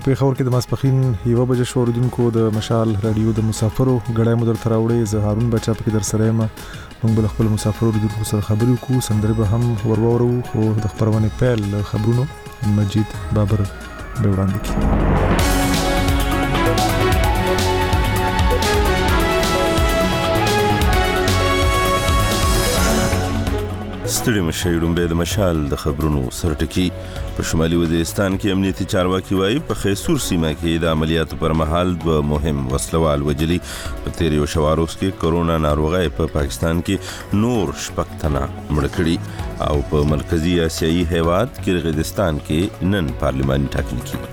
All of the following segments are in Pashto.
پیښور کې د ماسپخین 1 بجې شو اوریدونکو د مشال رادیو د مسافرو غړای مو در تراوړې زه هارون بچا پکې در سره یم. موږ بل خپل مسافرو اوریدونکو سره خبرې وکړو، سندرې به هم ورورو، خو د خبرونه پیل خبرونو مجید بابر به وړاندې کړي. ستړي مشي ډومبه د مشال د خبرونو سرټکی. په شمالي وزیرستان کې امنیتي چارواکي وایي په خیسور سیمه کې د عملیاتو پر مهال دوه مهم وسلوال وجلي. په تیر یو شواروس کې کرونا ناروغي په پاکستان کې نور شپږ تنه مړ کړي او په مرکزی آسیایي هیواد کرغیزستان کې نن پارلماني ټاکنې کیږي.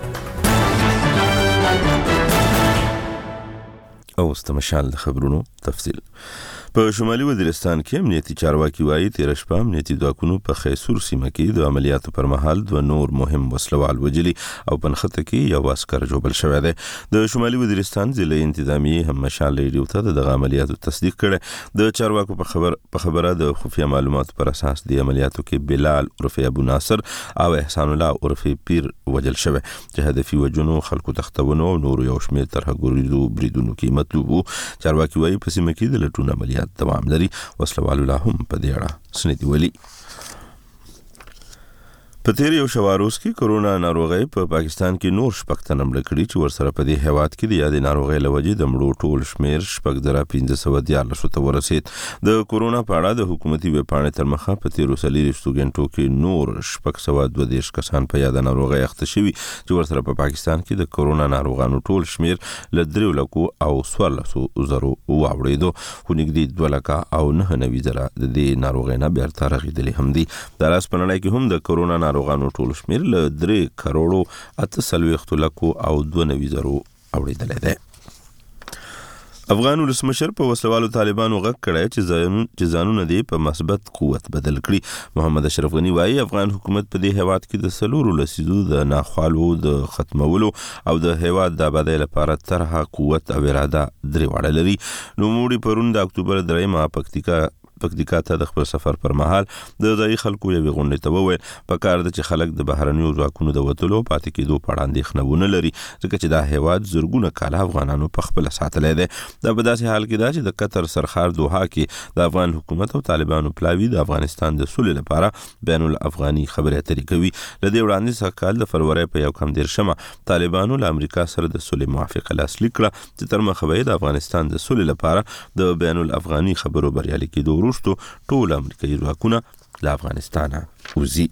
او استمشال د خبرونو تفصیل. په شمالي وزیرستان کې امنیتي چارواکي وایي تیر شپه امنیتي ځواکونو په خیسور سیمه کې د عملیاتو پر مهال دوه نور مهم وسلوال وجلي او په نښته کې یو عسكر جوړل شوی دی. د شمالي وزیرستان ضلع انتظامیه هم مشال ریډیو ته د عملیاتو تصدیق کړي. د چارواکو په خبره د خفیه معلوماتو پر اساس د عملیاتو کې بلال عرفي ابو ناصر او احسان الله عرفي پیر وجل شوی چې هدفي وجنو خلکو تختونو او نور یو شمېر ترهګریزو بریدونو کې مطلوب وو. چارواکي وایي په سیمه کې د لټون عملیات دوام لري. وسلوال الله هم په دې اړه سندې ولي. په تیر یو شواروس کې کرونا ناروغي په پاکستان کې نور شپږ تنه مړ کړي چې ورسره په دې هیواد کې د یادې ناروغي لوجې د مړو ټول شمیر 1514 ته ورسید. د کرونا په اړه د حکومتي ویبپاڼې تر مخه په تیر 24 غنټو کې نور 622 کسان په یادې ناروغي اخته شوي چې ورسره په پاکستان کې د کرونا ناروغانو ټول شمیر ل 3 لکو او 1400 زرو واوړېدو. خو نږدې 2 لکه او 990 زره د دې ناروغۍ نه بیرته رغېدلې هم دي. د راس په نړۍ کې هم د کرونا ناروغانو ټول شمیر ل 3 کروڑو 8 لکو او 92 زرو اوریدلې ده. افغان ولسمشر په وسلوالو طالبانو غږ کړی چې ځانونه دې په مثبت قوت بدل کړي. محمد اشرف غنی وایي افغان حکومت په دې هیواد کې د سلورو لسیزو د ناخوالو د ختمولو او د هیواد د آبادۍ لپاره طرحه قوت او اراده درې واړه لري. نوموړي پرون د اکتوبر 3 پکتیکا ته د خپل سفر پر مهال د ځای خلکو یوې غونډې ته وویل پکار ده چې خلک د بهرنیو ځواکونو د وتلو پاتې کېدو په اړه اندېښنه ونه لري ځکه چې دا هیواد زرګونه کاله افغانانو په خپل ساتلی دی. دا په داسې حال کې ده چې د قطر سرخار دوحه کې د افغان حکومت او طالبانو پلاوي د افغانستان د سولې لپاره بین الافغاني خبرې اترې کوي. لدې وړاندې سږ کال د فروری په 1 طالبانو له امریکا سره د سولې موافقه لاسلیک کړه چې تر مخه به د افغانستان د سولې لپاره د بین الافغاني خبرو بریالي کېدو وروسته ټول امریکایي ځواکونه له افغانستانه وځي.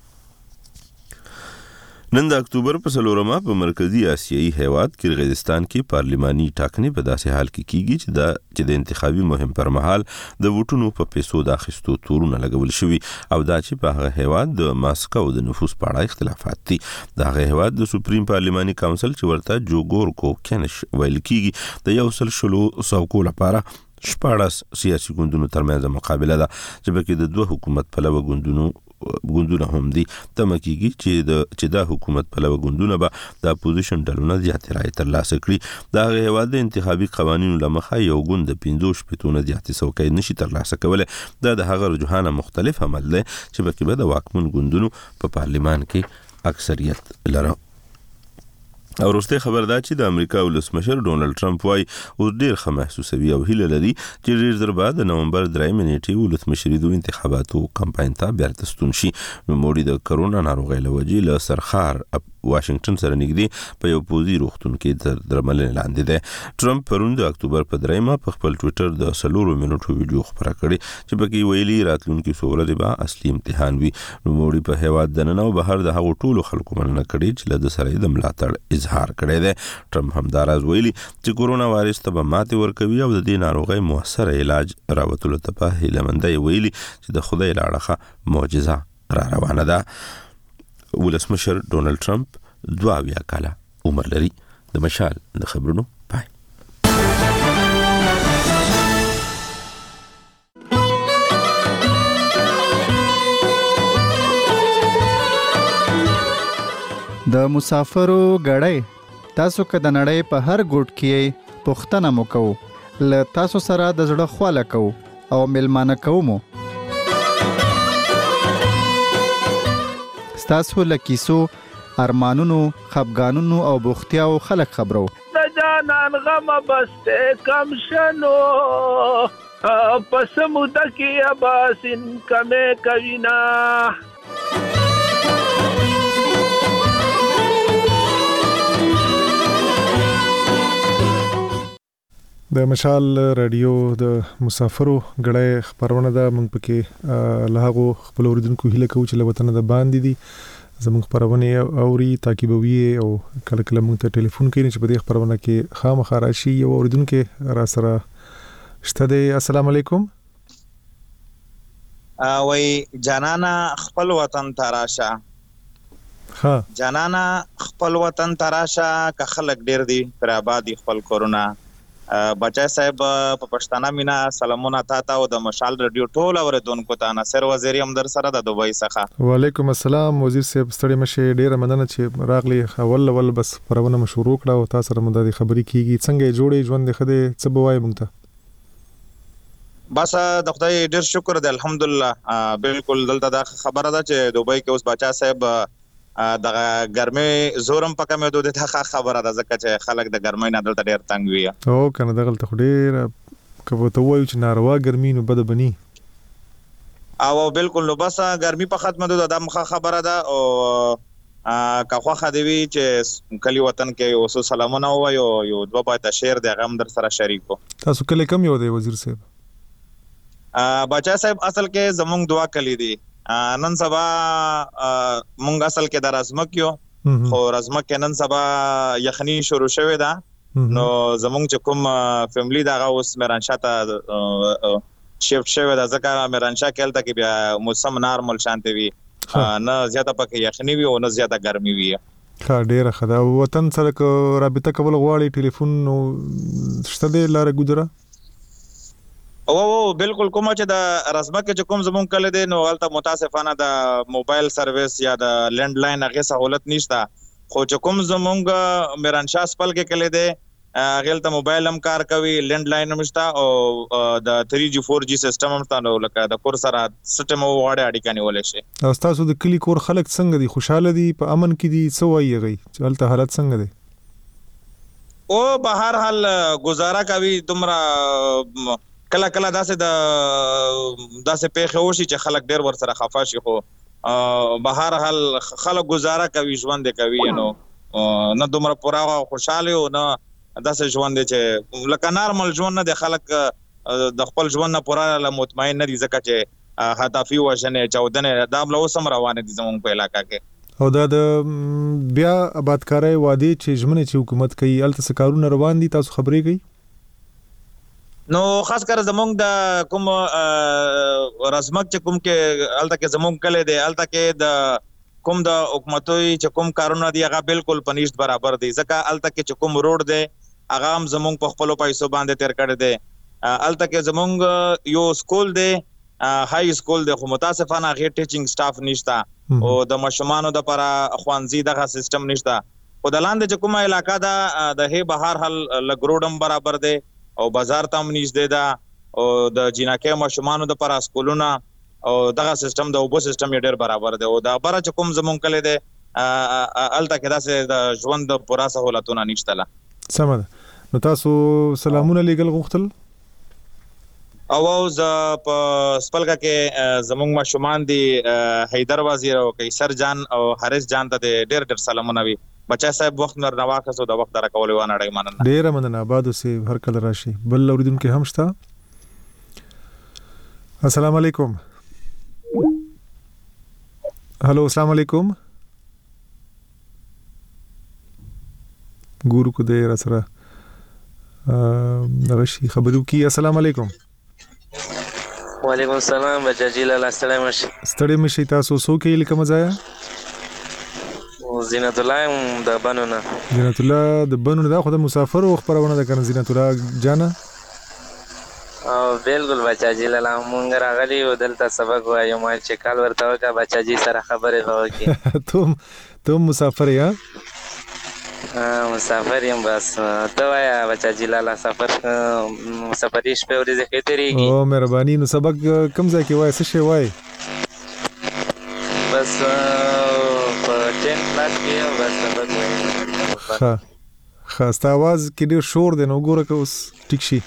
نن د اکتوبر په 4 په مرکزی آسیایي هیواد کرغیزستان کې پارلماني ټاکنې په داسې حال کې کیږي چې د انتخابي مهم پر مهال د ووټونو په پیسو د اخیستو تورونه لګول شوي او دا چې په هغه هیواد د ماسکو د نفوذ په اړه اختلافات دي. د هغه هیواد د سپریم پارلماني کونسل چې ورته جوګورکو کینش ویل کیږي د 100 لپاره 14 سیاسي ګوندونو ترمنځ مقابله ده چې پکې د دوه حکومت پلوه ګوندونه هم دي. تمه کیږي چې دا حکومت پلوه ګوندونه به د اپوزیشن ډلونه زیاتې رایې ترلاسه کړي. دا هیواد د انتخابي قوانینو له مخه یو ګوند د 15 زیاتې څوکۍ نشي ترلاسه کولی. دا د هغه رجحانه مختلف عمل دی چې پکې به د واکمن ګوندونو په پارلمان کې اکثریت لري. او وروسته خبر ده چې د امریکا ولسمشر ډونالد ټرمپ وايي اوس ډیر ښه محسوسوي او هیله لري چې ډیر زر بعد د نومبر 3 نیټې ولسمشري د انتخاباتو کمپاین ته بیرته ستون شي. نوموړي د کرونا ناروغۍ له وجې له سرخار واشنگټن سره نږدې په یو پوزي روغتون کې د درملنې لاندې دی. ټرمپ پرون د اکتوبر په 3 په خپل ټویټر د 4 منټو ویډیو خبره کړې چې پکې ویلي راتلونکي څو ورځې به اصلي امتحان وي. نوموړي په هیواد دننه او بهر د هغو ټولو خلکو مننه کړې چې له سره د ملاتړ اظهار کړی دی. ټرمپ همداراز ویلي چې کرونا وایرس ته به ماتې ورکوي او د دې ناروغۍ موثر علاج راوتلو ته په هیلهمندۍ ویلي چې د خدای له اړخه معجزه را روانه ده. ولسمشر ډونالد ټرمپ 22 کاله عمر لري. د مشال د خبرونو پای. د مسافرو غړی تاسو که د نړۍ په هر ګوټ کې پوښتنه مو کوو له تاسو سره د زړه خواله کوو او ملمانه کوو مو ستاسو له کیسو ارمانونو، خفګانونو او بوختیاو خلک خبرو. د جانان غم بسته کم شنو پس موده کې اباسین کمه کوینا. د مشال رادیو د مسافرو غړې خبرونه ده. موږ پکې له هغه خپل اوریدونکو هیله کوو چې له وطن د باندې دي زموږ خبرونه اوري تعقیبوي او کله کله موږ ته ټلیفون کوي چې په دې خبرونه کې خامخا راشي. یو اوریدونکو را سره شته دی. السلام علیکم. وای جانانا خپل وطن تراشه. ها جانانا خپل وطن تراشه که خلک ډیر دي پر آبادی خپل کورونه. بچای صاحب په پښتانه مینا سلامونه تاسو او د مشال رادیو ټول اوریدونکو ته. ناصر وزیری هم در سره د دوبۍ څخه. وعلیکم السلام وزیر صاحب. ستړي مشه ډیره مننه چې راغلی. اول بس پرونه مشورو کړه او تاسو سره مونږ د خبرې کیږي. څنګه جوړې ژوند د خدای څه بوای مونږ ته؟ بس د خدای ډیر شکر دی الحمدلله. بالکل دلته دا خبره ده چې دوبۍ کې اوس بچا صاحب د ګرمۍ زورم پکې مې دوه ته خبره ده ځکه چې خلک د ګرمۍ نه دلته ډیر تنګ وي. او کنه دغلت خو ډیر کبه ته وایو چې ناروا ګرمۍ نو بد بني. او بالکل نو بس ګرمۍ په ختمه ده د مخه خبره ده. او کاخوا خدوی چې کلی وطن کې اوس سلامونه وایو یو دوه پاتې شعر د غم در سره شریکو. تاسو کله کم یو دی وزیر صاحب؟ بچا صاحب اصل کې زمونږ دعا کلی دی. نن سبا مونږ اصل کې د رزمک یو خو رزمک کې نن سبا یخنی شروع شوه ده. نو زمونږ چې کوم فیملی دغه اوس میرانشاه ته شیفت شوه ده ځکه میرانشاه کې تل کې بیا موسم نارمل شانته وي نه زیاته پکې یخنی وي او نه زیاته ګرمي وي. ښه ډیره ښه ده. وطن سره رابطه کول غواړي ټلیفون نو شته دی لاره ګذره؟ او بالکل کومه چې د رزمه کې کوم زمون کله دی نو البته متاسفانه د موبایل سرویس یا د لینډ لاین هغه سہولت نشته. خو چې کوم زمونږ میرانشاه سپل کې کله دی غلطه موبایل هم کار کوي لینډ لاین هم شته او د 3G 4G سیستم هم شته. نو لکه د کور سره سټم واړه اړیکه نیول شي. او تاسو د کلی کور خلک څنګه دي؟ خوشاله دي؟ په امن کې دي؟ څه وایي غي چې البته حالت څنګه دي؟ او به هر حال گزاره کوي. تمرا کله کله داسې پیښه وشي چې خلک ډیر ور سره خفه شي خو به هر حال خلک گزاره کوي ژوند کوي. نو نه دومره پورا خوشاله او نه داسې ژوند چې لکه نارمل ژوند نه د خلک د خپل ژوند نه پورا مطمئن نه دي ځکه چې هدفي وژنې چودنې دا بل اوس هم روانه دي زموږ په علاقہ کې. او دا د بیا آبادکاري وادي چې ژمنه چې حکومت کوي الته سکارونه روان دي تاسو خبرې کوي؟ نو خاص کر زمونږ د کوم رزمک چې کوم کې الته کې زمونږ کله دی الته کې د کوم د حکومتوي چې کوم کارونه دی هغه بالکل پنيشت برابر دي ځکه الته کې چې کوم روډ دی هغه هم زمونږ په خپل پیسو باندې تیر کړی دی. الته کې زمونږ یو سکول دی های سکول دی خو متاسفانه هغه ټیچینګ سټاف نشته او د مشمانو د لپاره خوانزي دغه سیستم نشته. خو د لاندې چې کومه علاقہ ده د هي بهر حل لګروډم برابر دی او بازار ته هم نږدې ده او د جنکه مشمانو د لپاره سکولونه او دغه سیستم د اوبو سیستم یې ډېر برابر دی او دا بره چې کوم زمون کله دی الته کې داسې د ژوند د پوره سہولتونه نشته. سم ده. نو تاسو سلامونه لګل غوښتل؟ او ز په سپلګه کې زمونږ مشمان دي حیدر وزیر او قیصر جان او حارث جان ته ډېر سلامونه وي. بچا صاحب وخت نور نواخصو د وخت درکول و نه ډای مننه. ډیر مننه. آبادو سي هر کله راشي. بل اوریدونکو هم شته. السلام علیکم. هالو السلام علیکم. ګورو کو دې را سره دغشي خبرو کی. السلام علیکم. وعلیکم السلام بچا جی لاله ستړی مشه. ستړی مشه. تاسو سو کې لیکه مزایا؟ زینت الله د بنونه. زینت الله د بنونه دا خو د مسافر او خبرونه ده کنه زینت الله جانا؟ او بالکل بچا جی لاله مونږ راغلی او دلته سبق وایو ما چې کال ورته وکړه بچا جی سره خبرې وکړي. ته مسافر یا؟ مسافر یم بس. ته وایا بچا جی لاله سفرې شپې ورځې کې تیریږي؟ او مهرباني. نو سبق کوم ځای کې وای څه شی وای؟ بس 10 کلاس کې او بس سبق وایي. ښه ستا आवाज کې ډېر شور دی نو ګوره که اوس ټیک شي.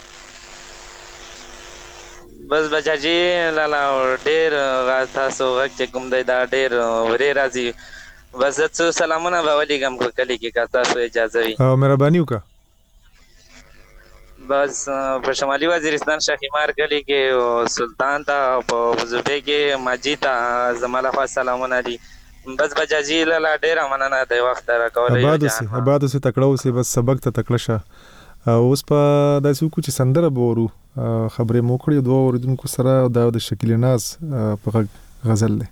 بس بچاجي لالا ډېر تاسو غږ چې کوم دی دا ډېر ورې راځي. بس زه څو سلامونه به ولیږم په کلي کې که تاسو اجازه وي. مهرباني وکړه. بس په شمالي وزیرستان شاهمار کلي کې سلطان ته په وزوبې کې ماجي ته زما لخوا سلامونه دي. بس بچاجي لالا ډېره مننه د وخت راکولی. آباد اوسې تکړه اوسې بس سبق ته تکړه شه. اوس په داسې وکړو چې سندره به ورو خبرې مو کړې دوه اوریدونکو سره دا د شکیل ناز په غزل دی.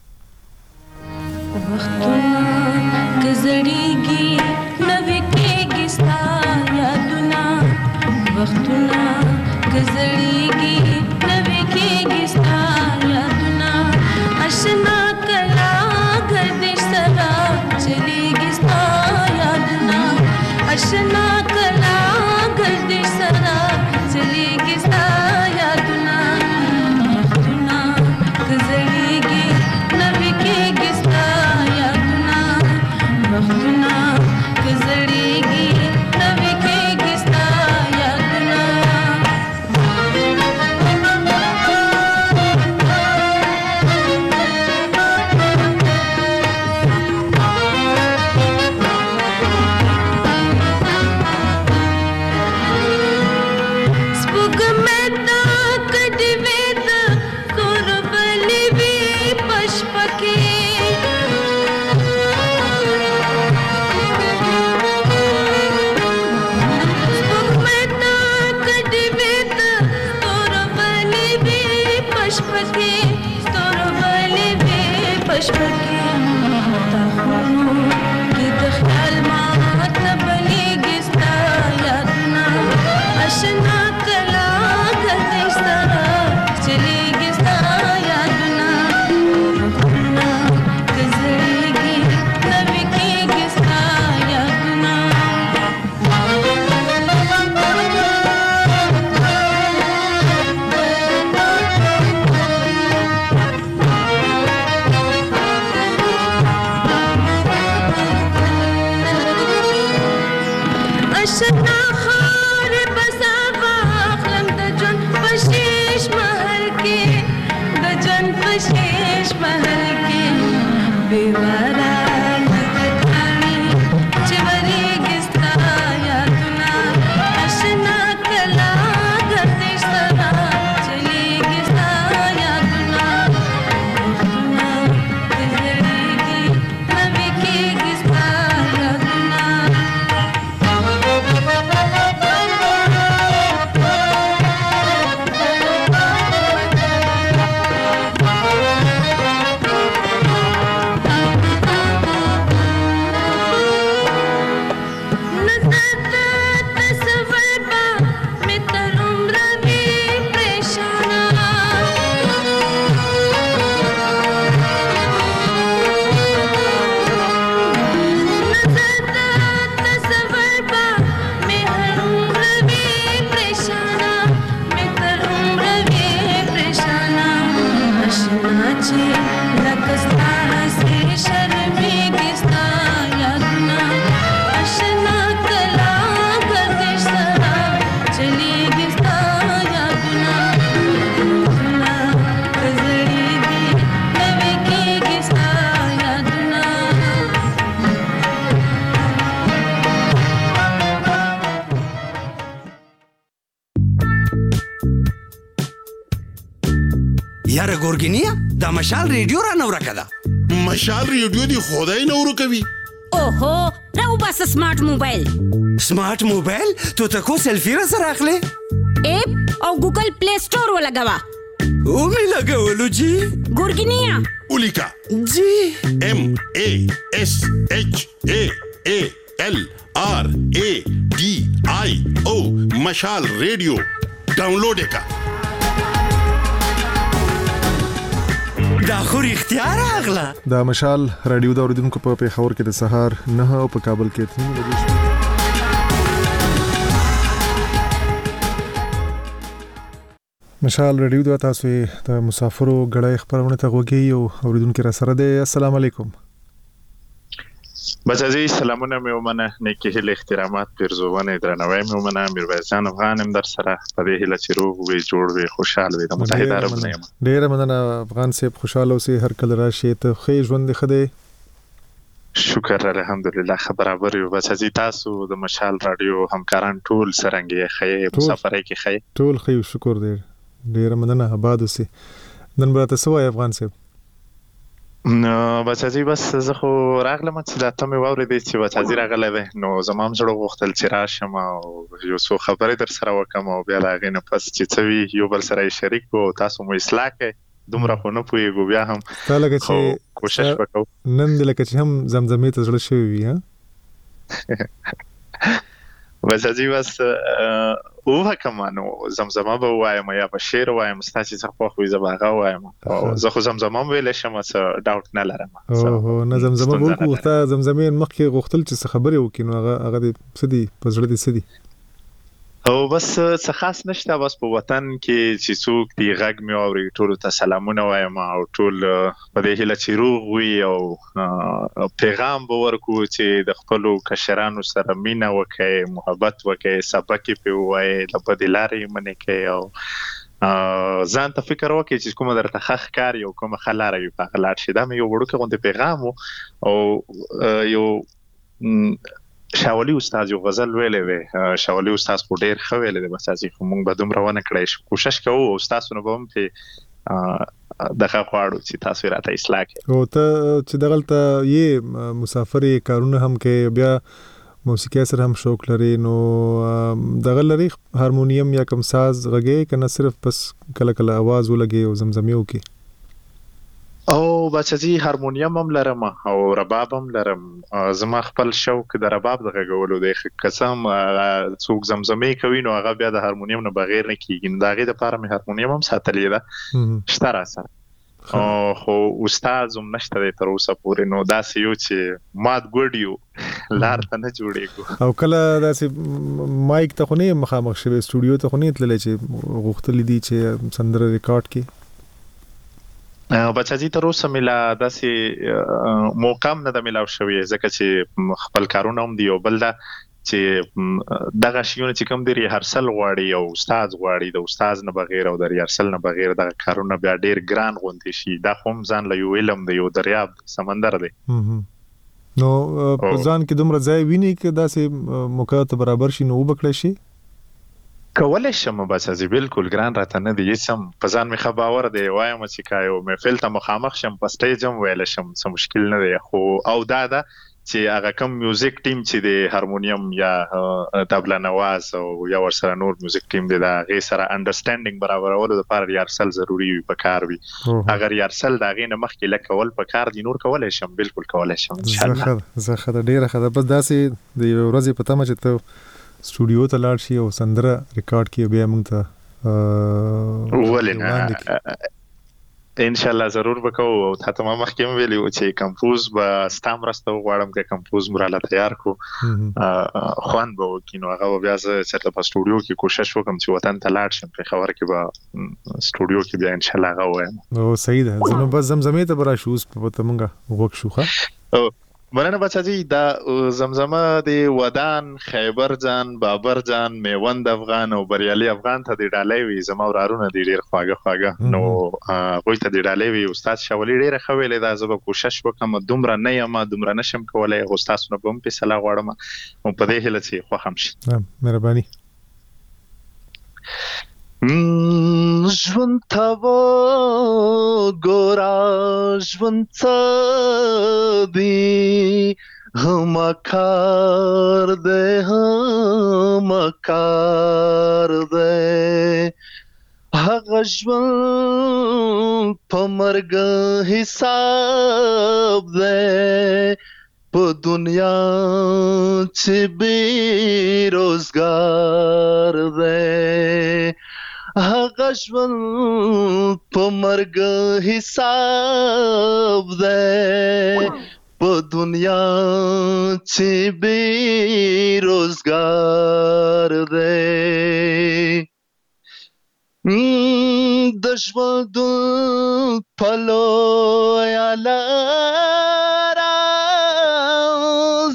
وختونه که زړیږي نوې کېږي ستا یادونه وختونه که زړیږي نوې کېږي ستا یادونه اشنا کلا گردش سره چلیږي ستا یادونه اشنا کلا گردش سره چلیږي ستا یادونه وختونه که زړیږي نوې کېږي ستا یادونه وختونه که زړیږي نوې کېږي ستا یادونه. یاره ګورګینیا دا مشال ریډیو را نو راکړه. مشال ریډیو دی خدای نو ورکوي. اوهو راو بس سمارټ موبایل. سمارټ موبایل ته تکو سیلفی را سره اخلي اپ او ګوګل پلی سٹور ولګوا. او می لګولو جی ګورګینیا اولیکا جی MASHALRADIO مشال ریډیو ډاونلوډ کا. دا خو اختیار اغلا. دا مشال رادیو دا اوریدونکو په پیښور کې د سهار 9 او په کابل کې 3 بجې شو. مشال رادیو دا تاسو د مسافرو غړای خبرونه ته وګورئ او اوریدونکو را سره ده. السلام علیکم. بچازي سلامونه مې ومنه، نیکی هیله، احترامات، پیرزوونه، درناوی مې ومنه. میرویس جان افغان هم در سره په دې هیله چې روغ وي، جوړ وي، خوشحال وي. د متحده عربو یم. ډیره مننه افغان صاحب، خوشاله اوسئ، هر کله راشئ. ته ښه ژوند دې ښه دی؟ شکر الحمدلله ښه برابر یو. بچازي تاسو د مشال رادیو همکاران ټول څرنګه ښه مسافرۍ کې ښه؟ ټول ښه، شکر دی. ډیره مننه، آباد اوسئ. نن به تاسو وایي افغان صاحب؟ نو بچازي بس زه خو راغلم چې دا ته مې واورېدې چې بچازي راغلی دی، نو زما هم زړه غوښتل چې راشم او یو څو خبرې در سره وکړم او بیا له هغې نه پس چې څه وي یو بل سره یې شریک کړو. تاسو مو اصلاح کړئ، دومره خو نه پوهېږو، بیا هم ستا لکه چې کوشش وکړو. نن دې لکه چې هم زمزمې ته زړه شوی وي. بچازي بس وکړم، نو زمزمه به ووایم یا به شعر ووایم، ستا چې څه خوښ وي زه به هغه ووایم. او زه خو زمزمه هم ویلی شم، څه ډاوټ نه لرم. اوهو نه، زمزمه به وکړو. ستا زمزمې مخکې غوښتل چې څه خبرې وکړي، نو هغه دې څه دي په زړه دې څه دي؟ او بس څه خاص نشته، بس په وطن کې چې څوک دی غږ مې واوري ټولو ته سلامونه وایم او ټول په دې هیله چې روغ وي او پیغام به ورکړو چې د خپلو کشرانو سره مینه وکړئ، محبت وکړئ، سبق یې پرې ووایئ، له بدې لارې یې منې کړئ او ځان ته فکر وکړئ چې کومه درته ښه ښکاري او کومه ښه لاره وي په هغه لاړ شئ. دا مې یو وړوکی غوندې پیغام و. او یو شاولي استاد یو غزل ویلی وی، شاولي استاد خو ډېر ښه ویلی دی بچازي، خو موږ به دومره ونه کړی شو. کوشش کوو او ستاسو نه به هم پرې دغه غواړو چې تاسو یې راته اصلاح کړئ. او ته چې دغلته یې مسافر یې، کارونه هم کوې، بیا موسیقۍ سره هم شوق لري، نو دغه لري هارمونیم یا کوم ساز غږی که نه صرف بس کله کله اواز ولګي او زمزمې وکړي؟ او بچازي هارمونیم هم لرم او رباب هم لرم. زما خپل شوق د رباب د غږولو دی. که څه هم څوک زمزمې کوي نو هغه بیا د هارمونیم نه بغیر نه کېږي، نو د هغې دپاره مې هارمونیم هم ساتلې ده، شته را سره. خو استاد هم نشته دی تر اوسه پورې، نو داسې یو چې مات ګوډ یو، لار ته نه جوړېږو. او کله داسې مایک ته خو نه یې مخامخ شوی، سټوډیو ته خو نه یې تللی چې غوښتلي دي چې سندره ریکارډ کړي؟ بچازي تر اوسه مې لا داسې موقع هم نه ده میلاو شوې، ځکه چې خپل کارونه هم دي. او بل دا چې دغه شیونه چې کوم دی ریهرسل غواړي او استاد غواړي، د استاد نه بغیر او د ریهرسل نه بغیر دغه کارونه بیا ډېر ګران غوندې شي. دا خو هم ځان له یو علم دی، یو دریاب سمندر دی. نو په ځان کې دومره ځای ویني که داسې موقع ته برابر شي نو وبکړی شي؟ کولی شم بچازي، بالکل ګران راته نه دی هېڅ هم. په ځان مې ښه باور دی، وایم چې که یو محفل ته مخامخ شم په سټیج هم ویلی شم، څه مشکل نه دی. خو او دا ده چې هغه کوم میوزیک ټیم چې دی، هارمونیم یا طبله نواز او یا ورسره نور میوزیک ټیم دی، د هغې سره انډرسټینډینګ برابرولو دپاره ریهرسل ضروري وي، پکار وي. هغه ریهرسل د هغې نه مخکې لږ کول پکار دي. نور کولی شم، بالکل کولی شم انشاءالله. زه ښه ده، ډېره ښه ده. بس داسې د یوې ورځې په تمه چې ته سټوډیو ته لاړ شي او سندره ریکارډ کړي، بیا موږ ته ولې نه انشاءالله ضرور به کوو. او تا ته ما مخکې هم ویلي و چې کمپوز به ستا مرسته وغواړم، که کمپوز مو راله تیار کړو خوند به وکړي، نو هغه به بیا زه چېرته په سټوډیو کې کوشش وکړم چې وطن ته لاړ شم، پېښور کې به سټوډیو کې بیا انشاءالله هغه ووایم. او صحیح ده. زه نو بس زمزمې ته به راشو، اوس ته موږ غوږ شو. ښه مننه بچازي. دا زمزمه د ودان، خیبر جان، بابر جان، میوند افغان او بریالي افغان ته د ډالۍ وي. زما ورارونه دي ډېر خواږه خواږه، نو هغوی ته د ډالۍ وي. استاد شاولي ډېره ښه ویلې ده، زه به کوشش وکړم، دومره نه یم، دومره نشم کولی، خو ستاسو نه به هم فیصله غواړم او په دې هیله چې خوښ هم شي. مهرباني. ژوند ته وګوره، ژوند څه دی، هم کار دی، هم کار دی. هغه ژوند په مرګ حساب دی، په دنیا چې بې روزګار دی. هغه ژوند په مرګ حساب دی، په دنیا چې بې روزګار دی. د ژوند په لویه لاره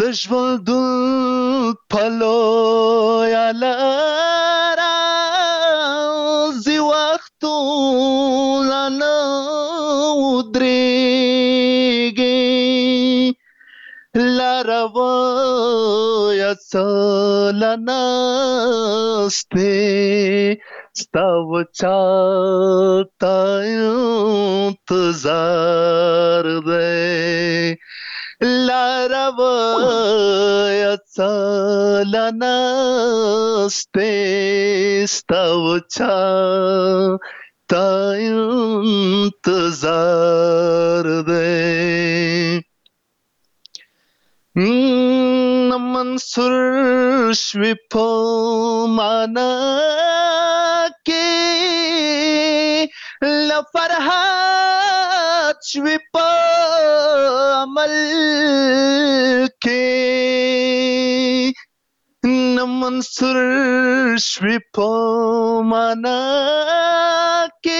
د ژوند پلو یا لارا زی وختو لانا ودریگی لارا ویا سلانا ستے ستاو چاہتا انتظار دے لارا ویا سلانا ستے ستاو چاہتا انتظار دے منصور شوی پا مانا کے لفرحات شوی پا عمل کے منصور شوی پا مانا کے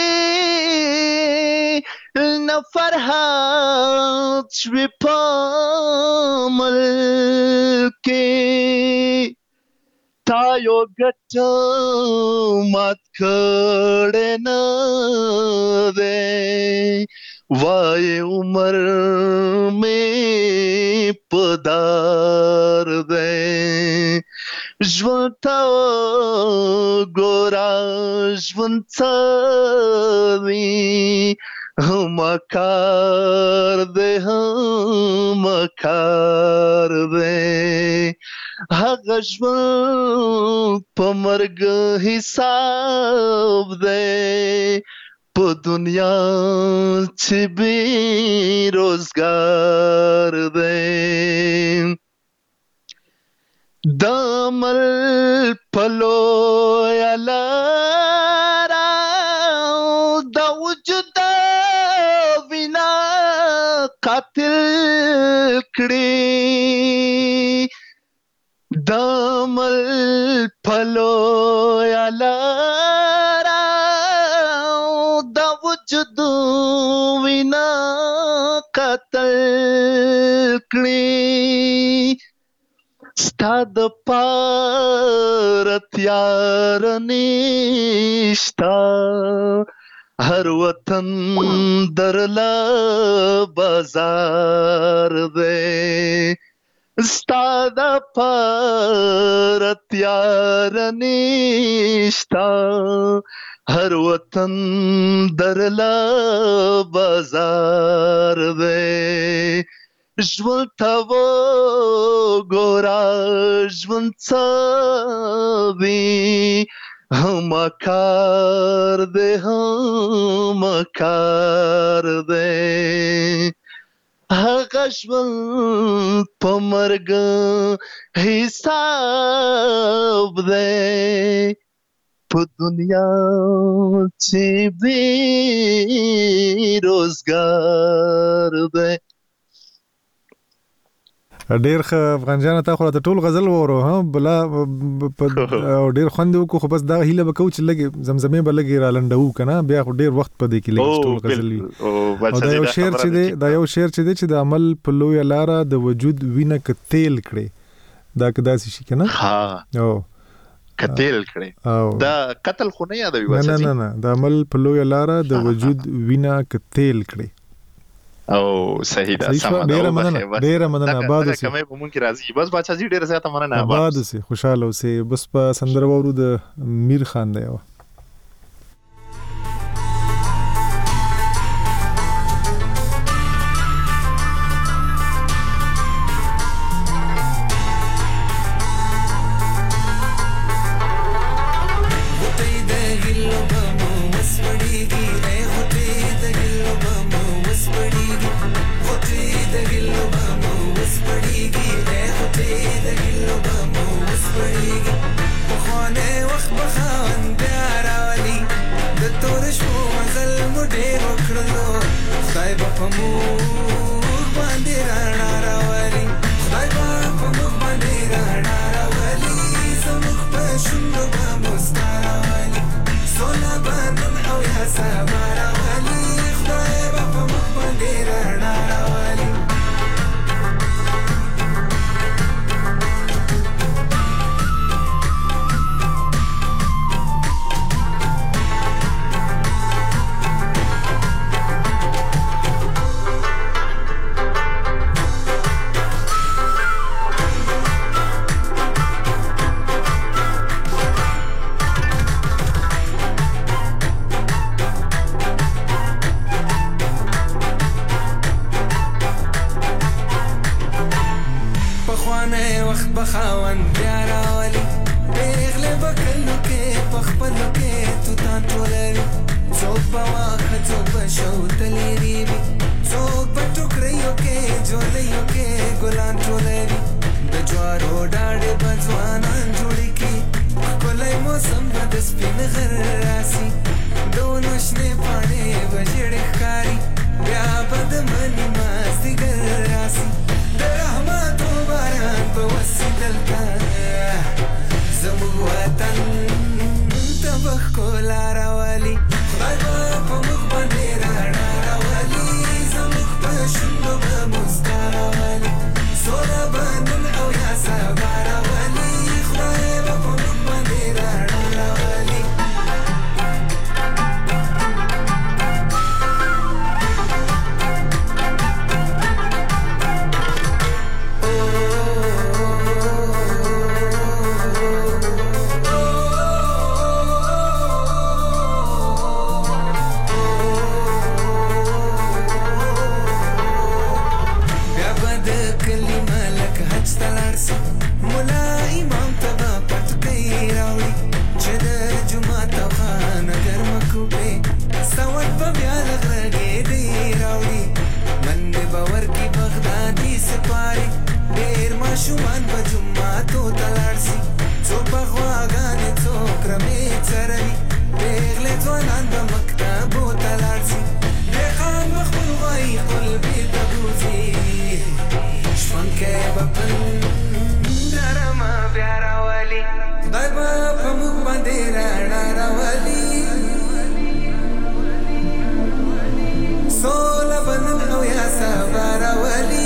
نفرحات شوی پا عمل کے تا یو گٹا مات کھڑے نہ دے وائے عمر میں پدار دے ژوند تا ګورا ژوند څوي مکار دے مکار دے هغه ژوند په مرګ حساب دی په دنیا چې بې روزګار دی د عمل په لویه لاره د وجود وینا قاتل کړي د عمل په لویه لاره د وجود وینا قاتل کړي ستا د پاره تیار نشتا هر وطن درله بازار دی ستا د پاره تیار نشتا هر وطن درله بازار دی ژوند ته وګوره ژوند څوي مکار دی مکار دی هغه ژوند په مرګ حساب دی په دنیا چې بې روزګار دی ډیر ښه افغان جان تا خو ته ټول غزل وورو ها بلا ډیر خوند وکړو خو بس دا هیله وکړو چې لګي زمزمې به لګي را لنډو کنه بیا خو ډیر وخت پدې کې لګي ټول غزل وي او دا یو شعر چې د عمل په لویه لاره د وجود وینه کتل کړي دا کدا شي کنه ها او کتل کړي دا قتل خو نه یادوي بس نه د عمل په لویه لاره د وجود وینه کتل کړي او صحیح ده سم ډیر مننه آباد اوسې کومه په مونږ کې راځي بس بچا جی ډیر زیاته مننه آباد اوسې خوشاله اوسې بس په سندره وورو د میر خان دی وخانه وخت بخان وخت بخاون بیا راولي پیغله بکلو کې پخپلو کې تو تا ټولوي څوک به واخه څوک به شوتلی ریبي څوک به ټوکریو کې جولیو کې ګلان ټولوي د جوارو ډاډې به ځوانان جوړي کړي ښکلی موسم به د سپین غر راسي د ونو شنې پاڼې به ژېړې ښکاري بیا به د مني مازدیګر راسي د رحمتو باران به وسي دلته زموږ وطن ته به ښکلا راولي خدای به په موږ باندې رڼا راولي زموږ په شونډو به مسکا راولي سوله به نن او یا سبا راولي خدای به په موږ باندې رڼا راولي شومان په جمعاتو تلاړ سي څو په غواګانې څوک رمې څروي پیغلې ځوانان به مکتبو تلاړ سي دهقان به خپل غوایي قلبې ته بوځي شپونکی به پل نرمه بیا راولي خدای به په موږ باندې رڼا راولي سوله به نن او یا سبا راولي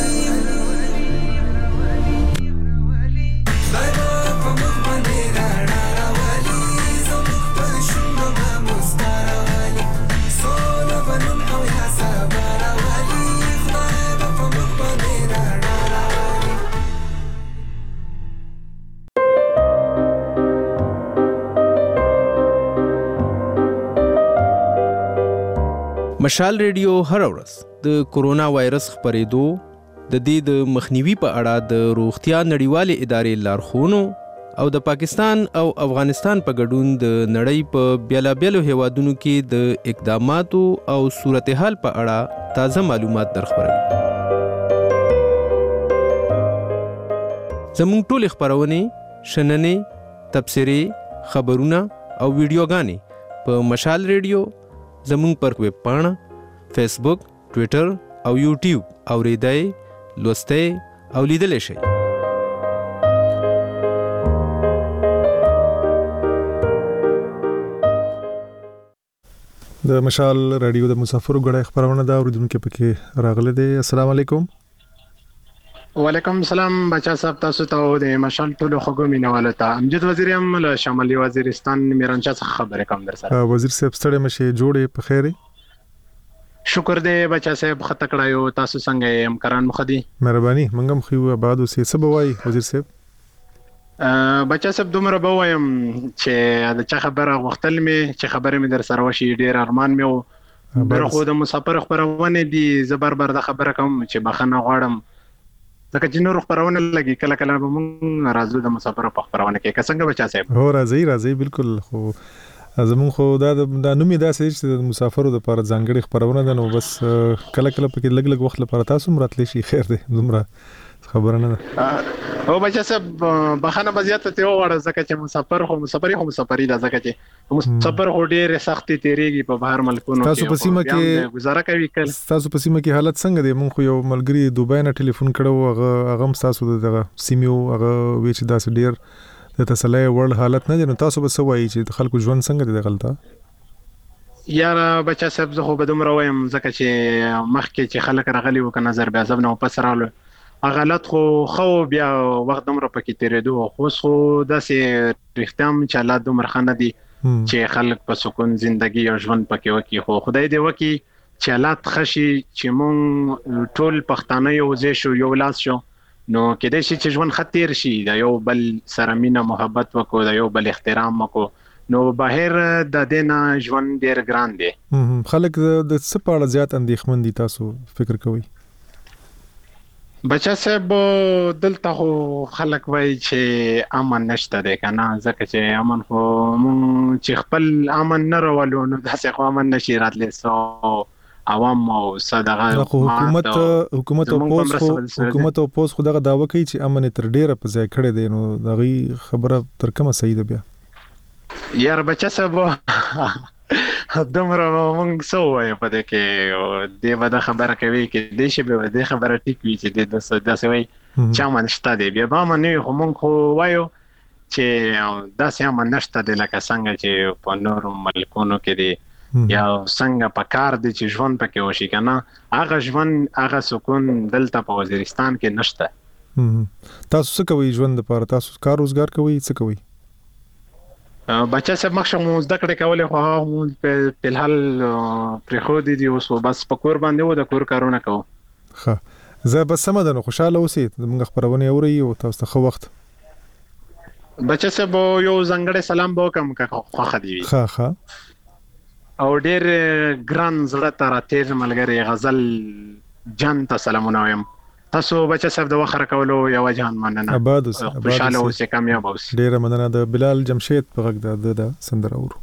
مشال ریډیو هر ورځ د کورونا وایرس خپرېدو د دې د مخنیوي په اړه د روغتیا نړیوالې ادارې لارښوونو او د پاکستان او افغانستان په ګډون د نړۍ په بیلابیلو هیوادونو کې د اقداماتو او صورتحال په اړه تازه معلومات درخبروي. زموږ ټول خبرونه شننې تبصرې خبرونه او ویډیوګانې په مشال ریډیو زموږ پر ویب پاڼه فیسبوک ټویټر او یوټیوب اوریدای لوستئ او لیدلی شئ. د مشال رادیو د مسافرو غړي خبرونه دا اوریدونکو پکې راغله دي. السلام علیکم. وعلیکم السلام بچا صاحب تاسو ته د مشال ټولو خګو مینواله ته امجد وزیر هم له شمالي وزیرستان میرانشاه څخه خبره کوم در سره. وزیر صاحب ستړي مشه جوړې په خیره. شکر دې بچا صاحب خطه کړایو تاسو څنګه هم کران مخدي. مهرباني منګم خو آباد اوسې څه بوای وزیر صاحب. بچا صاحب دومره بوایم چې دا چا خبره وختل می چې خبره می در سره وشي ډیر ارمان می بر خو د مسافر خبرونه دي زبر بر د خبره کوم چې بخنه غواړم ځکه چې نور خبرونه لګي کله کله به مون راځو د مسافر په خبرونه کې څنګه بچا صاحب. هو راځي بالکل خو زمون خو دا نومي دا چې د مسافرو د لپاره ځانګړي خبرونه ده نو بس کله پکې لګ وخت لپاره تاسو مراتلی شي خیر دی زمره خبره نه ده. او بچا صاحب بخانه بزیات ته وړه ځکه چې مسافری دا ځکه چې مسافر هو ډېر سختي تیریږي په بهر ملکونو تاسو په سیمه کې گزاره کوي کله تاسو په سیمه کې حالت څنګه دی؟ مونږ خو یو ملګری دوبۍ نه ټلیفون کړو هغه تاسو دغه سیمو هغه ویچ داس ډېر د تسلی ورل حالت نه دی نو تاسو به سوای چې خلکو ژوند څنګه دی غلطه یاره بچا صاحب زه خو به دومره وایم ځکه چې مخکې چې خلک راغلي وک نظر بیا ځب نه پس رالو غلط خو بیا وخت دومره پکې تیرېدو خو داسې رښتیام چې حالات دومره خنه دي چې خلک په سکون ژوندۍ او ژوند پکې وکي خو خدای دې وکي چې حالات خشي چې مونږ ټول پښتانه یو ځای شو یو لاس شو نو کېدای شي چې ژوند خطر شي دا یو بل سره مینه محبت وکړو دا یو بل احترام وکړو نو بهر د دینه ژوند ډیر ګران دی. خلک د څه په اړه زیات اندېښمن دي تاسو فکر کوئ؟ بچا صاحب دلته خو خلک وایي چې امن نشته دی کنه ځکه چې امن خو مونږ چې خپل امن نه راولو نو داسې خو امن نشي راتلی سو عوام او صدغه حکومت او پوس خو دغه داوا کوي چې امن تر ډیره په ځای کړی دی نو دغه خبره تر کومه صحیح ده بیا یار بچا صاحب دومره مونږ سو وایو په دې کې دی به دا خبره کوي کې دی شي به د خبره ټیک وي چې د داسې وایي چې امن شته دی بیا به امن نه خو مونږ خو وایو چې داسې امن نشته دی لکه څنګه چې په نورو ملکونو کې دی یا څنګه په کار دی چې ژوند پکې وشي کنه هغه ژوند هغه سکون دلته په وزیرستان کې نشته تاسو څه کوئ ژوند لپاره تاسو کار روزګار کوئ څه کوئ بچا صاحب مخکې مو زده کړې کولې خو هغه مو په الحال پرېښودي دي اوس بس په کور باندې و د کور کارونه کوو ښه زه بس سمه ده نو خوشحاله اوسئ زموږ خپرونې اورئ او تاسو ته ښه وخت بچا صاحب یو ځانګړی سلام به وکړم که خوښه دې وي ښه او ډېر ګران زړه ته راتېر ملګری غزل جان ته سلامونه وایم تاسو بچا صاحب د وخت راکولو یو جهان مننه آباد اوسئ خوشحاله اوسئ کامیاب اوسئ ډېره مننه د بلال جمشید په غږ د سندره اورو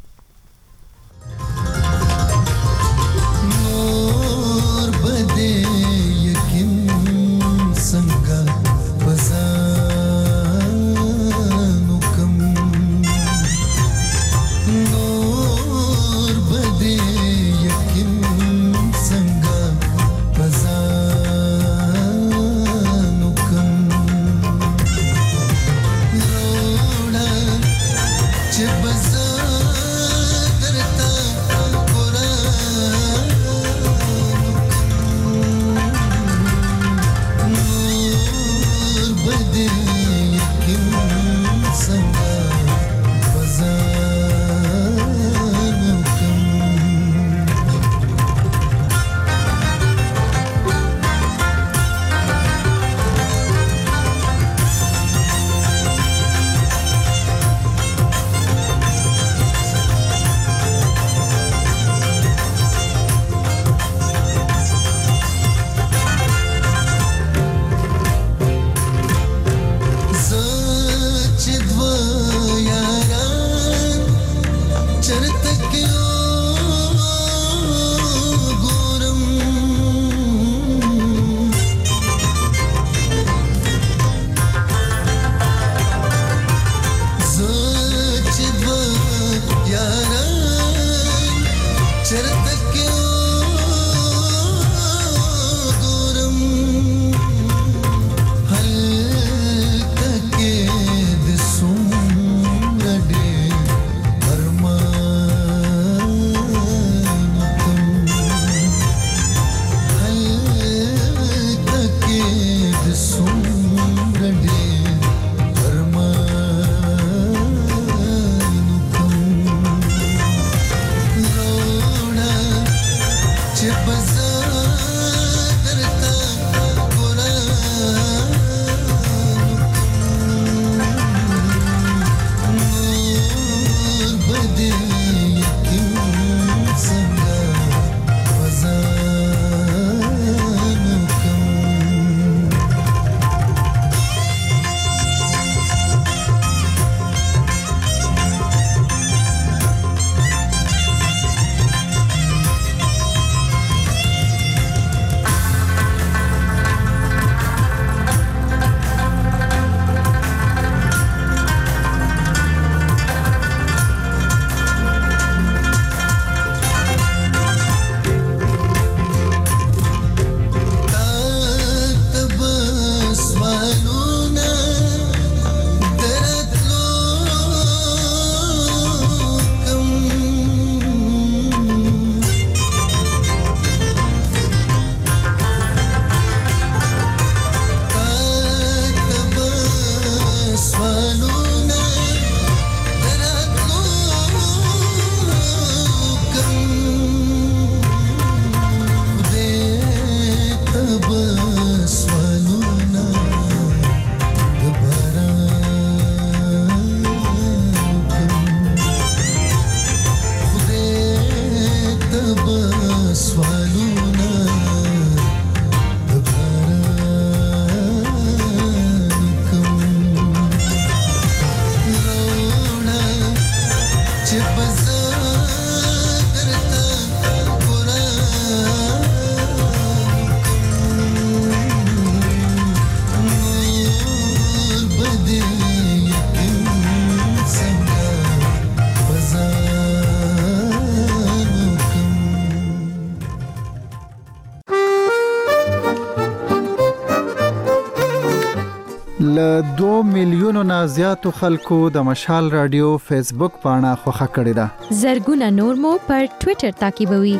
ل 2 میلیونو نه زیاتو خلکو د مشال رادیو فیسبوک پاڼه خوښه کړې ده. زرګونه نور مو پر ټوئیټر تعقیبوي.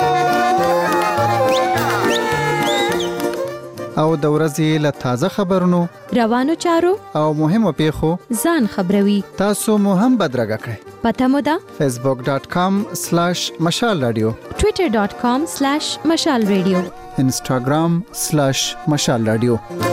او د ورځې له تازه خبرونو، روانو چارو او مهمو پیښو ځان خبروي. تاسو مو هم بدرګه کړئ. پته مو ده facebook.com/مشال رادیو، twitter.com/مشال رادیو، instagram/مشال رادیو.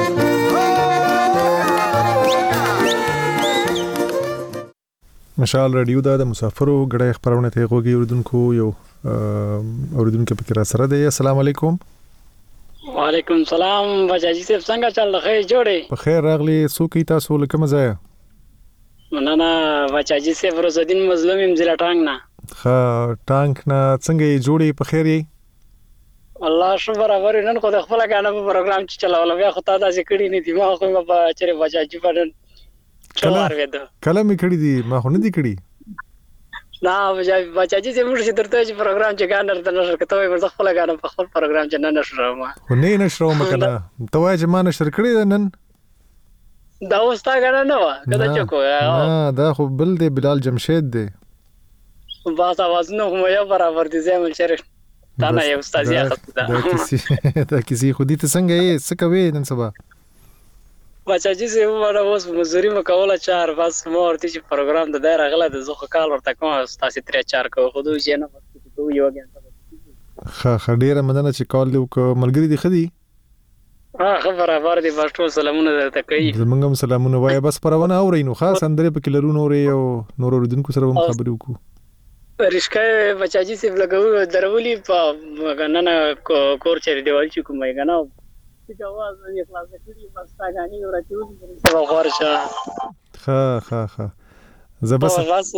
مشال رادیو د مسافرو غړې خبرونه ته غوږی اوردونکو یو اوردونکو پکې را سره دی. السلام علیکم. وعلیکم السلام. بچاجي صاحب څنګه چل خیر جوړې؟ په خیر راغلی. سو کی تاسو لکه مزه؟ نه بچاجي صاحب روزدین مظلوم يم زله ټانګ نه. ها ټانګ نه څنګه جوړې په خیر یې؟ الله شکر اور نن خو د خپل غاڼه په پروګرام چې چلاول بیا خو تا داسې کړی نه دی. ما خو په چیرې بچاجي په چلوار وېده کله می کړی دی؟ ما خو نه دی کړی. نه بچاجي چې موږ چې درته چې پروګرام چې غاڼه درته نشر کته وي ورته خپل غاڼه په خپل پروګرام چې نه نشر ما خو نه نشر ما کنه ته وای چې ما نشر کړی نن دا اوستا غاڼه نه و کله چې کو نه دا خو بل دی بلال جمشید دی. باز आवाज نو مو یو برابر دي زمل شریف تا نه یو استاد یې خط دا کسی خودی ته څنګه یې څه کوي نن سبا؟ بچاجي زه وره اوس مزوري مکوله 4 بس مور ته چې پروګرام د دایره غله د زخه کال ورته کوم تاسو 3-4 کو خو دوی نه پاتې یو غنټه خډيره مدنه چې کال دی ملګری دی خدي خبره بار دي پښتو سلامونه درته کوي. زمونږ سلامونه وای بس پرونه اورینو خاص اندره په کلرونو اوري او نور اوردونکو سره هم خبرې وکړو. رشکای بچاجي سیب لګو درولي په غننه کور چری دیوال چې کومه غنه چې आवाज یې خلاص کړی بس تا غاني ورته سبا خورشه ها زبس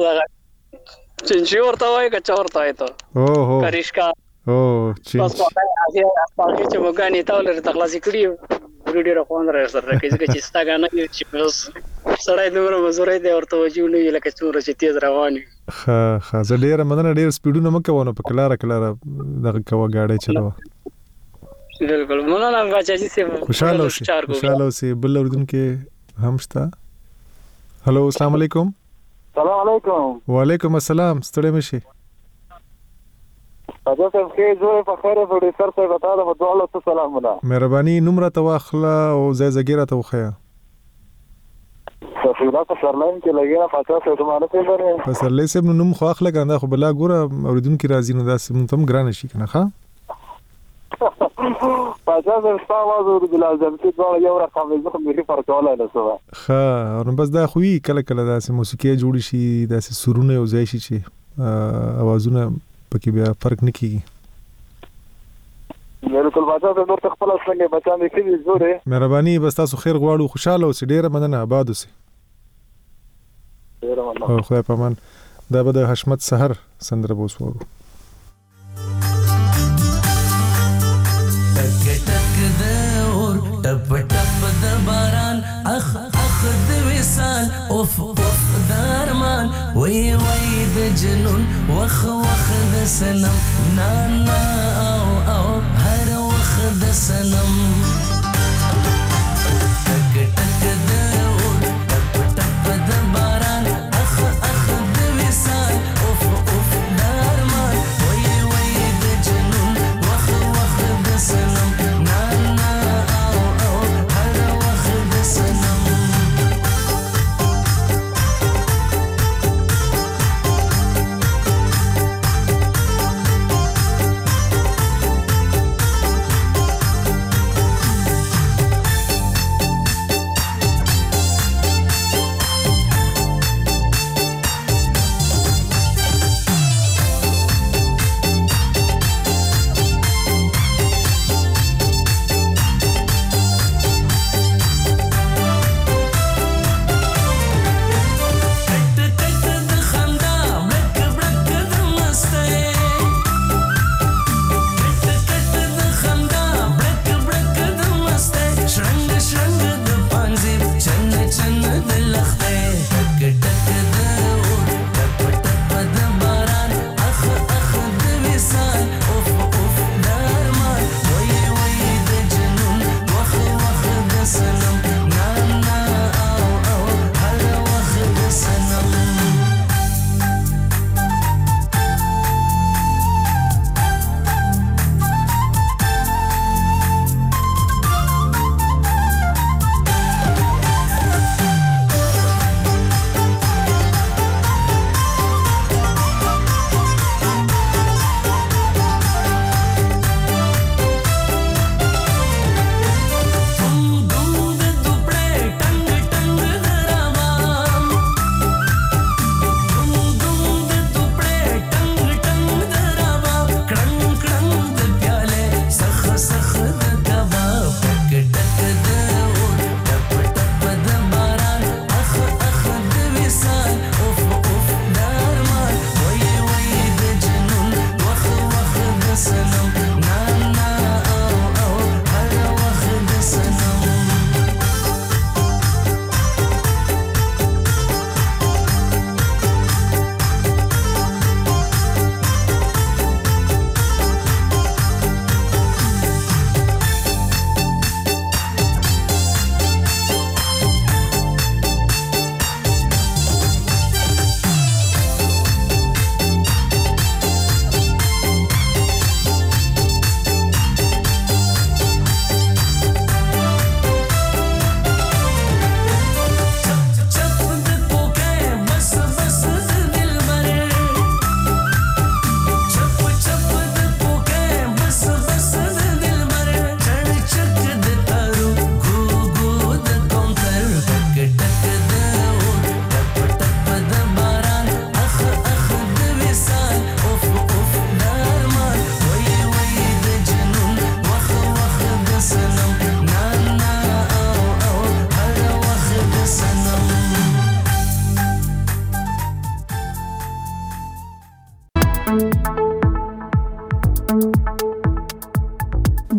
چنچي ورته وای که چورته وای ته اوه کریشکا چنچ بس هغه چې وګانی ته ولر تخلاص کړی ویډیو راخوان راځره چې ستا غانه چې بس سړی نور مزورې دی ورته وجو نه لکه څوره چې تیز رواني. ها زه ډیر مدنه ډیر سپیډونه مکوونه په کلاره دغه کوه گاډي چلو. بالکل مولانا بچاجي سے خوشاله اوسې بل اوردونکو هم شته. هلو السلام علیکم. السلام علیکم. وعلیکم السلام. ستړي مشي اجازه ته کې جوړه په خیره وړي سر ته وتا ده دوه سلامونه. مهرباني نمبر ته واخله او زای زګیره ته وخیا. سفیرا په سرلاین کې لګینا 50 سمانه په لري. په سرلې سم نوم خو اخله کنده خو بلا ګوره اوردونکو راځي نو داسې مونږ ګران شي کنه ښا. پاجا زستا आवाज ور بلال جمشید ډول یو رقم زه خو مې فرق ولا نه سوا. ها نو بس دا خوې کله داسې موسیقي جوړ شي داسې سرونه او ځای شي چې اوازونه پکې بیا فرق نه کیږي. بالکل باچا ته نور خپل څنګه بچا مې کړی جوړه. مهرباني بس تاسو خیر غواړو خوشاله اوسئ ډیره مننه آباد اوسئ. ډیره مننه. خدای پامان. دا به د حشمت سحر سندره بوسورو. ټپ ټپ د باران اخ د وصال اوف د ارمان وی د جنون وخ د سنم نا او هر وخ د سنم ټک ټک د اور ټپ ټپ د باران اخ د وصال اوف د ارمان وی د جنون وخ د سنم نا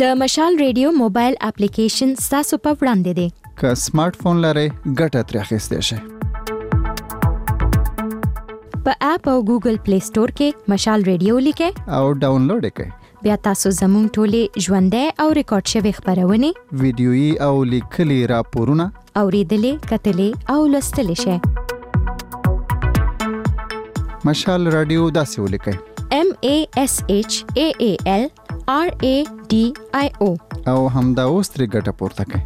د مشال ریډیو موبایل اپلیکیشن تاسو په وړاندې دی. که سمارټ فون لرئ ګټه ترې اخیستی شئ. په اپ او ګوګل پلی سٹور کې مشال ریډیو لیکئ او ډاونلوډ یې کړئ. بیا تاسو زموږ ټولې ژوندۍ او ریکارډ شوي خپرونې، ویډیويي او لیکلي راپورونه اورېدلې، کتلې او لوستلی شئ. مشال رادیو داسې ولیکئ: MASHAALRADIO او همدا اوس ترې ګټه پورته کړئ.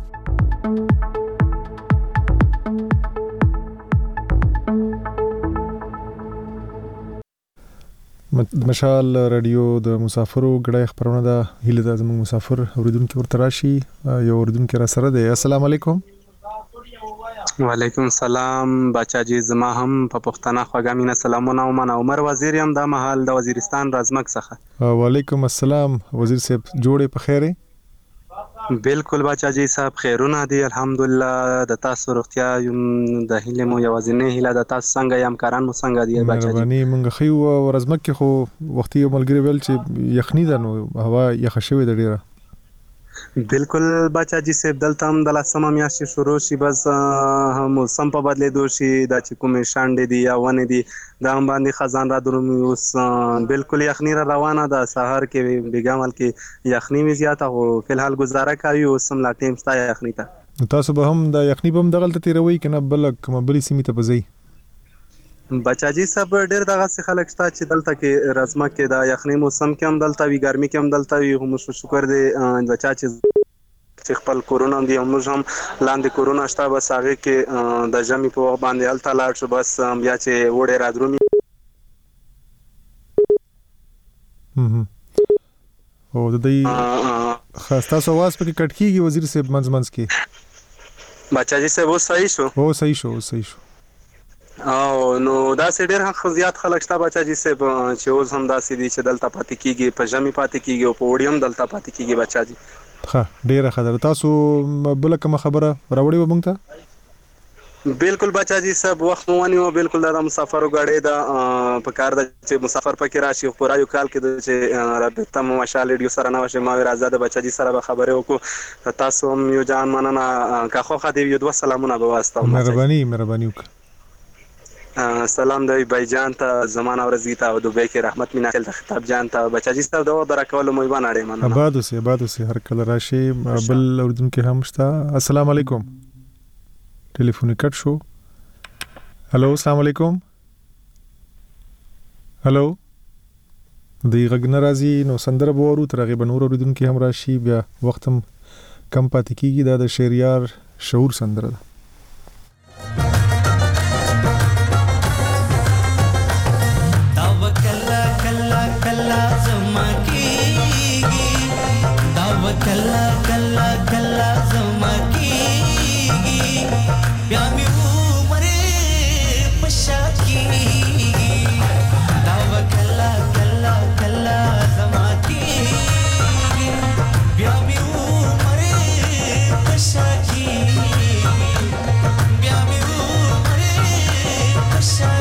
مشال رادیو د مسافرو غړې خبرونه ده. هیله ده زموږ مسافر اوریدونکو ورته راشي. یو اوریدونکو را سره دی. السلام علیکم. وعلیکم السلام بچاجي. زما هم په پښتنه خوږه مینه سلامونه او من عمر وزیر یم د محل د وزیرستان رازمک څخه. وعلیکم السلام وزیر صاحب، جوړې په خیره؟ بالکل بچاجي صاحب، خیرونه دي الحمدلله. د تاسو روغتیا د هیله مو یوازینی هیله د تاسو څنګه یم کاران مو څنګه دي بچاجي؟ مهرباني. مونږ خو ورزمک کې خو وختي یو ملګری ویل چې یخنی ده، نو هوا یخ شوې ده ډیره. بالکل بچاجي صاحب، دلته هم د لسمه میاشتې شروع شي، بس موسم په بدلیدو شي، دا چې کومې شانډې دي یا ونې دي دا هم باندې خزان را درومي. اوس بالکل یخني را روانه ده. سهار کې بیګامل کې یخني وی زیاته، خو فلحال گزاره کوي. اوس هم لا ټیم ستا یخني ته. تاسو به هم د یخني بم دغلته تیروي کنه بل کوم بلی سیمه ته بځي؟ بچاجي صاحب ډېر دغه څه خلک شته چې دلته کې رزمک کې د یخني موسم کې هم دلته وي، ګرمي کې هم دلته وي. هم شکر دی د چا چې خپل کورونا دی، موږ هم لاندې کورونا شته، بس هغه کې د ژمي په وخت باندې هلته لاړ شو، بس بیا چې وړې را درومي. او د دې خاصه سواس په کې کټ کیږي وزیر صاحب منځ کې. بچاجي صاحب اوس صحیح شو؟ او صحیح شو. او نو دا سه ډېر زیات خلک شته بچاجي صاحب چې اوس هم داسې دي چې دلته پاتې کیږي، په ژمي پاتې کیږي او په وړي هم دلته پاتې کیږي بچاجي. ښه، ډېره خبره. تاسو بل کوم خبره راوړی و مونږ ته؟ بالکل بچاجي صاحب، وخت مو ونیو. بالکل دا مسافرو غړې دا په کار د چې مسافر پکې راشي. پورا یو کال کې چې رابطه مو مشال ریډیو سره نه وشه، ما راځه د بچاجي سره به خبرې وکړو. تاسو هم یو جان مننه. کا خو خدي یو دوه سلامونه به واسطه. مهرباني وکړه. سلام دی بای جان ته، زمانه ورځی ته او دوبه کې رحمت مینا خل خطاب جان ته. بچاجي صاحب دا درکول مو یوان اړې مننه. آباد اوسه هر کله راشي. بل اوردونکو هم شته. السلام علیکم. ټلیفون کټ شو. هلو السلام علیکم. هلو دی غږ ناراضي نو سندره بورو ترغه بنور اوردونکو هم راشي. بیا وختم کم پاتې کیږي. دا د شهریار شعور سندره ده. کلا کلا کلا زما کیږي بیا می عمر پشا کیږي دا کلا کلا کلا زما کیږي بیا می عمر پشا کیږي بیا می عمر پشا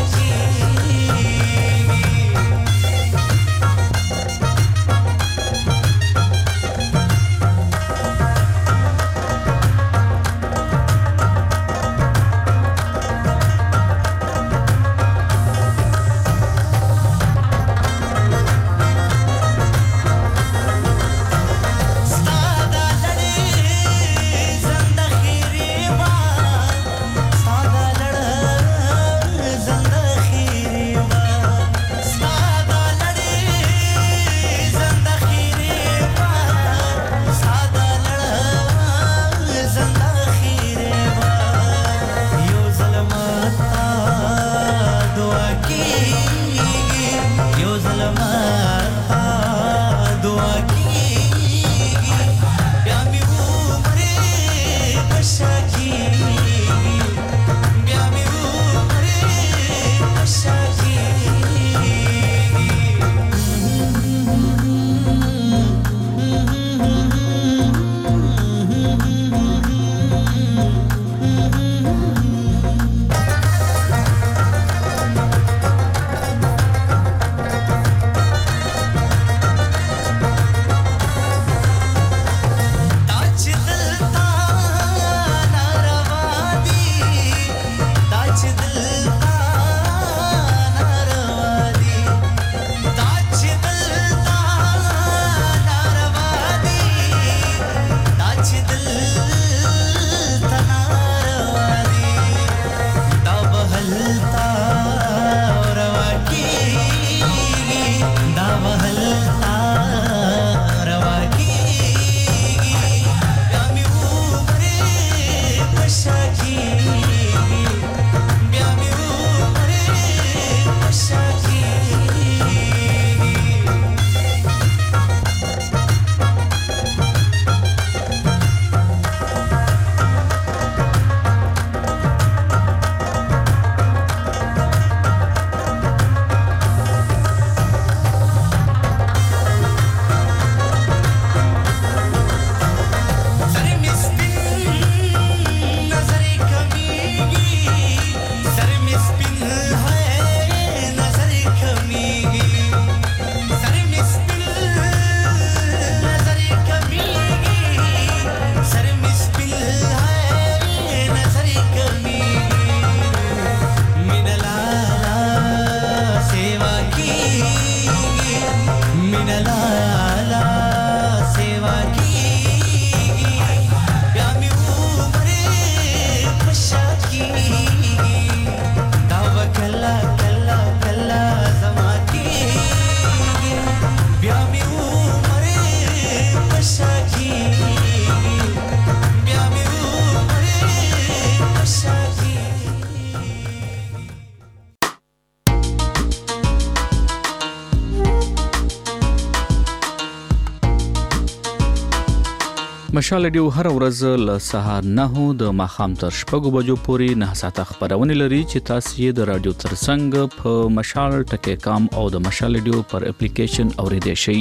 مشال رادیو هر ورځ له سهار 9 د ماښام تر 6 بجو پورې 9 ساعته خبرونه لري چې تاسو یې د رادیو ترڅنګ په مشال ټکی کام او د مشال رادیو پر اپلیکیشن اوریدئ شئ.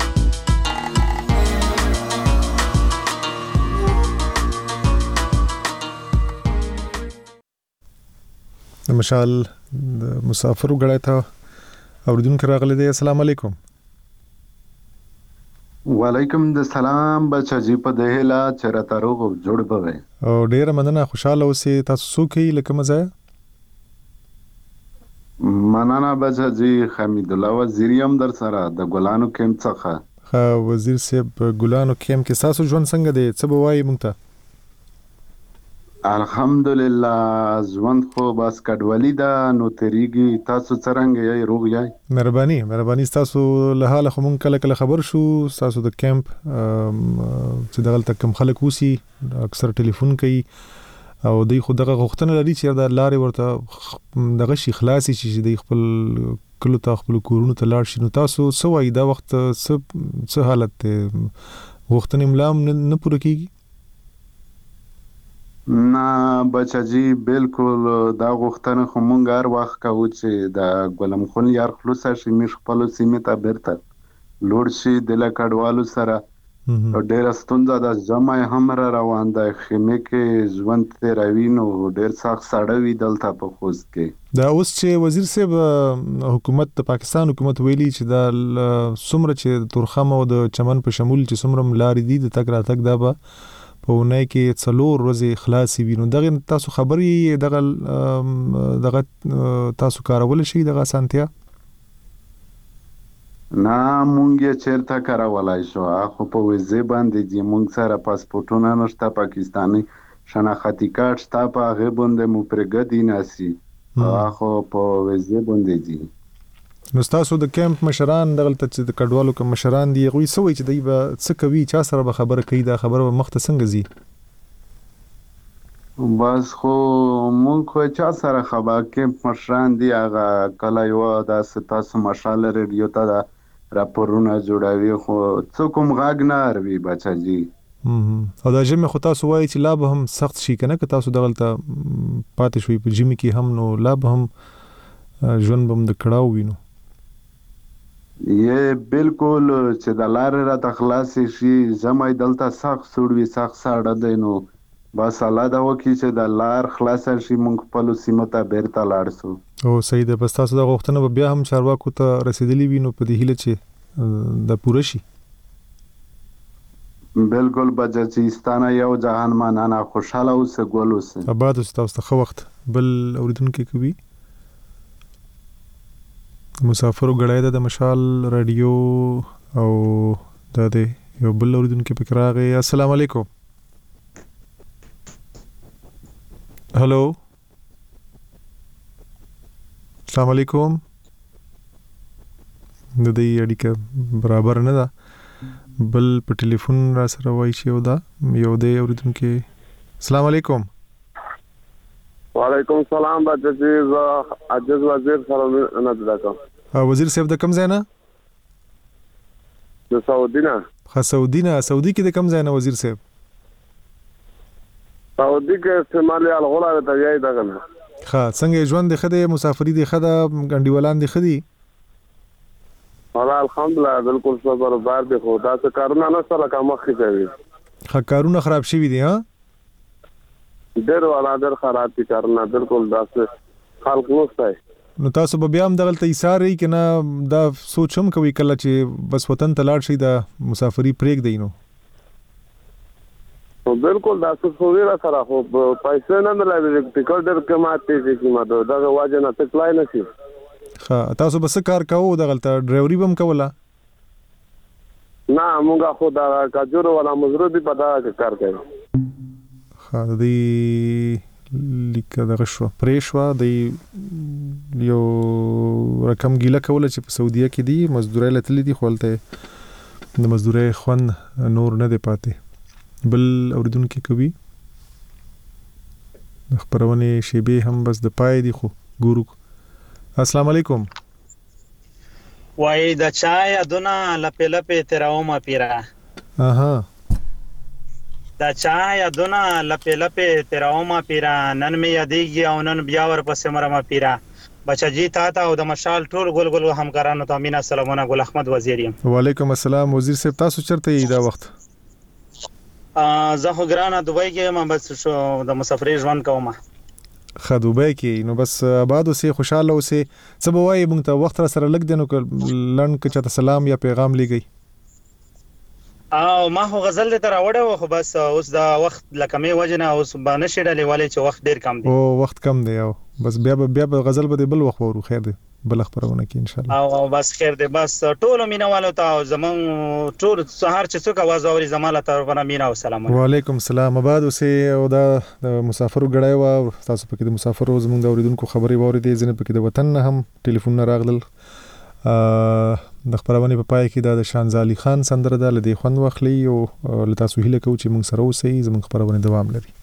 د مشال د مسافرو غړای ته اوریدونکو راغلي دي. السلام علیکم. وعلیکم السلام بچا جی په دهلا چرته روغ جوړ بوي او ډیر مننه خوشاله اوسئ. تاسو څوک یې لکه مزه؟ مننه بچا جی حمید الله وزیر یم در سره د ګلانو کیمپ څخه. ها وزیر صاحب ګلانو کیمپ کې تاسو ژوند څنګه دی؟ څه بوایي مونږ ته؟ الحمدلله ژوند خو بس کډوالي دا نو تریږي. تاسو څنګه یې روغ یې؟ مهرباني تاسو له حاله خو مونږ کله خبر شو تاسو د کیمپ چې دغلته کم خلک وسی اکثر ټلیفون کوي او دوی خو دغه غوښتنه لري چې د لارې ورته دغه شي خلاصي چې دوی خپل کلو ته خپل کورونو ته لاړ شي. نو تاسو څه وایي دا وخت څه حالت دی؟ غوښتنې ملام نه پوره کیږي؟ نه بچا جی بالکل دا غوښتنه خو مونږ هر وخت کوو چې د ګلم خون یار خلاص شي مش خپل سیمه ته بیرته لوړ شي د لکړوالو سره. ډېر ستونزه د جمع هم روان ده خیمه کې ژوند تیروي نو ډېر سخت ساړه وي دلته په خوست کې. دا اوس چې وزیر صاحب حکومت د پاکستان حکومت ویلي چې دا څومره چې تورخم او د چمن په شمول چې څومره لارې دي د تک راتک دا به په اونۍ کې 4 ورځې خلاصي وي. نو دغه تاسو خبري دغه تاسو کارول شي دغه سانتیا؟ نه مونږ یې چیرته کارولای شو خو په ویزه باندې دي مونږ سره پاسپورتونه نشته پاکستاني شناختی کارت شته په هغه باندې مو پرګدي ناسي خو په ویزه باندې دي. نو تاسو د کیمپ مشران دغلته چې د کډوالو کوم مشران دي غوي سوي چې دوی به څه کوي چا سره به خبره کوي دا خبره به مخته څنګه زی؟ بس خو مونږ خو چا سره خبره کیمپ مشران دي هغه کله یو د تاسو مشال ریډیو ته راپورونه جوړوي خو څوک هم غاګ نه اروي بچا جی. او دا جمع خو تاسو وایي چې لا به هم سخت شي کنه که تاسو دغلته پاتې شوي په جمع کې هم نو لا به هم ژوند به هم د کړاو وینو. یې بالکل چې د لارې را تخلاص شي زمای دلته سخت سوړوي سخت ساړه دی نو بس الله دا وکړي چې د لار خلاص شي مونږ خپل سیمه ته بیرته لاړ شو. او صحیح ده. بس تاسو دا غوښتنه به بیا هم چارواکو ته رسیدلی وي نو په دې هیله چې دا پوره شي. بالکل بچستانه یو جهان مانانا خوشاله اوسه ګول اوسه آباد اوسه. تاسو ته وخت بل اوریدونکو کوي مسافرو غړای د مشال رادیو او د یو بل اوریدونکو په کراغه. السلام علیکم. هلو السلام علیکم. د دې اړیکه برابر نه ده بل په ټلیفون را سره وای شي او دا یو د اوریدونکو. السلام علیکم. وعلیکم السلام بچی عجز وزیر سره نه داکم. وزیر صاحب د کوم ځای نه؟ د سعودي نه. سعودي کې د کوم ځای نه وزیر صاحب؟ سعودي کې استعمالي الغولا ته یای دغه نه. څنګه ژوند د خده مسافری د خده ګنډیولان د خدي؟ والله الحمدلله بالکل صبر بار دی خدا څخه کارونه نه سره کوم مخ کوي. کارونه خراب شي دي ها؟ ډېر والا ډېر خراب دي کارونه بالکل داسې خلق نوسته. نو تاسو به بیا هم دغلته ایثار ای کنه دا سوچم کوي کله چې بس وطن ته لاړ شي دا مسافری پریک دی نو بالکل دا څه سویرا سره خو پیسې نه ملایي ټیکټ ډېر کماته دي چې ما دا واجه نه تکلای نه شي. تاسو بس کار کوو دغلته ډرایوري بم کوله؟ نه مونږه خو دا کاجور ولا مزرو دی پتا کار کوي. دی لیکه دغه شو پریشوا دی یو رقم ګیله کوله چې په سعودیه کې دی مزدوري لتلې دي خپلته د مزدوري خون نور نه دی پاتې. بل اوریدونکو کوي خبرونه شیبه هم بس د پای دی خو ګورو. السلام علیکم. وای د چای ادونه لپه لپه تراومه پیرا. دا چا یادونه لپې لپې تیراومه پیرا نن مې یادېږي او نن بیا ورپسې مرمه پیرا بچاجي تا ته او د مشال ټول ګل ګل همکارانو ته امینه سلامونه ګل احمد وزیر یم. وعلیکم السلام وزیر صاحب، تاسو چرته یې دا وخت؟ زه خو ګرانه دوبۍ کې یم، بس شو د مسافرۍ ژوند کوم. ښه دوبۍ کې نو بس آباد اوسې، خوشاله اوسې. څه به وایې موږ ته وخت را سره لږ دی نو لنډ که چاته سلام یا پیغام لیږئ؟ او ما خو غزل دې ته راوړی و، خو بس اوس د وخت له کمې وجې نه اوس به نشي ډلې والی چې وخت ډېر کم دی. او وخت کم دی، او بس بیا به غزل به دې بل وخت وورو. خیر دی، بل خبرونه کې ان شاء الله. او بس خیر دی، بس ټولو مینوالو ته او زمونږ ټول سهار چې څوک اواز اوري زما له طرفه مینه او سلامونه. وعلیکم السلام. آباد اوسې. او دا د مسافرو ګړی وه، تاسو پکې د مسافرو زموږ د اورېدونکو خبرې واورېدې، ځینې پکې د وطن نه هم ټلیفونونه راغلل. د خبرونې په پای کې د شانزالي خان سندره ده، له دې خوند واخلئ او له تاسو هیله کوو چې موږ سره اوسئ، زموږ خبرونه دوام لري.